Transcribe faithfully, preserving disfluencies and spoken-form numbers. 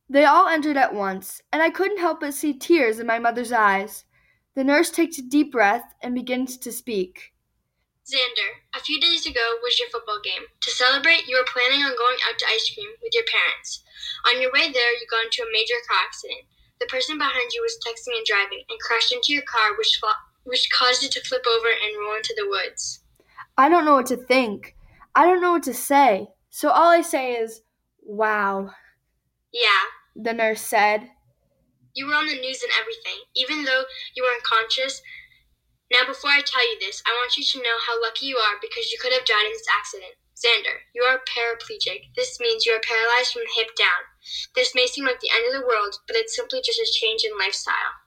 They all entered at once, and I couldn't help but see tears in my mother's eyes. The nurse takes a deep breath and begins to speak. Xander, a few days ago was your football game. To celebrate, you were planning on going out to ice cream with your parents. On your way there, you got into a major car accident. The person behind you was texting and driving and crashed into your car, which, which caused it to flip over and roll into the woods. I don't know what to think. I don't know what to say. So all I say is, wow, Yeah, the nurse said. you were on the news and everything, even though you were unconscious. Now, before I tell you this, I want you to know how lucky you are because you could have died in this accident. Xander, you are paraplegic. This means you are paralyzed from the hip down. This may seem like the end of the world, but it's simply just a change in lifestyle.